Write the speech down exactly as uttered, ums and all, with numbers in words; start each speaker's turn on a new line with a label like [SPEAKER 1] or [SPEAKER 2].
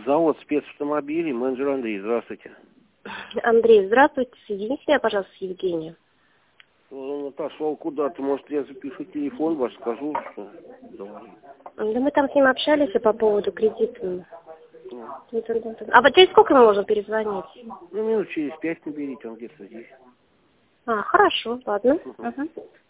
[SPEAKER 1] Завод спецавтомобилей, менеджер Андрей, здравствуйте.
[SPEAKER 2] Андрей, здравствуйте. Соедините меня, пожалуйста, с Евгением.
[SPEAKER 1] Он отошел куда-то, может, я запишу телефон ваш, скажу, что...
[SPEAKER 2] Да мы там с ним общались по поводу кредита. А вот через сколько мы можем перезвонить?
[SPEAKER 1] Ну, минут через пять наберите, он где-то здесь.
[SPEAKER 2] А, хорошо, ладно.
[SPEAKER 1] Угу.
[SPEAKER 2] Угу.